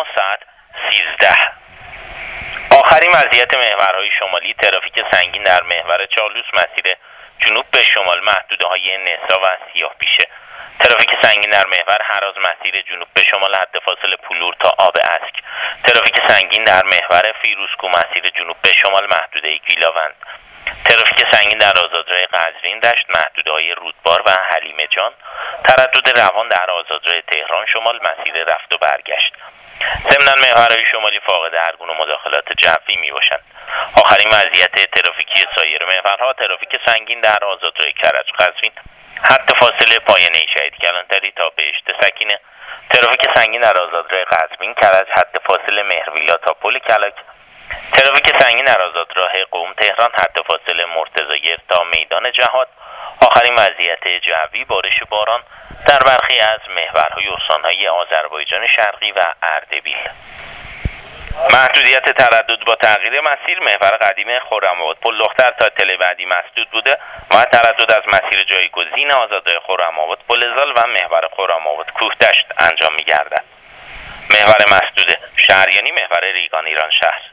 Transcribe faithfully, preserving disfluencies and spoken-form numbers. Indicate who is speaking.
Speaker 1: نه ساعت سیزده. آخرین وضعیت محورهای شمالی: ترافیک سنگین در محور چالوس مسیر جنوب به شمال محدوده‌های نسا و سیاه پیشه. ترافیک سنگین در محور هراز مسیر جنوب به شمال حد فاصله پولور تا آب اسک. ترافیک سنگین در محور فیروزکوه مسیر جنوب به شمال محدوده گیلاوند. ترافیک سنگین در آزادراه قزوین دشت محدوده‌های رودبار و حلیمه جان. تردد روان در آزادراه تهران شمال مسیر رفت و برگشت. ضمناً محورهای شمالی فاقد هر گونه مداخلات جوی میباشند. آخرین وضعیت ترافیکی سایر محورها: ترافیک سنگین در آزادراه کرج قزوین حد فاصله پایانه شهید کلانتری تا بهشت سکینه. ترافیک سنگین در آزادراه قزوین کرج حد فاصله مهرویلا تا پل کلک. ترافیک سنگین در آزادراه قم تهران حد فاصله مرتضی تا میدان جهاد. آخرین وضعیت جوی: بارش باران در برخی از محورهای استانهای آذربایجان شرقی و اردبیل. محدودیت تردد با تغییر مسیر: محور قدیم خرم‌آباد پل دختر تا تل بعدی مسدود بوده و تردد از مسیر جایگزین آزادراه خرم‌آباد پل زال و محور خرم‌آباد کوهدشت انجام می‌گردد. محور مسدود شهریانی: محور ریگان ایران شهر.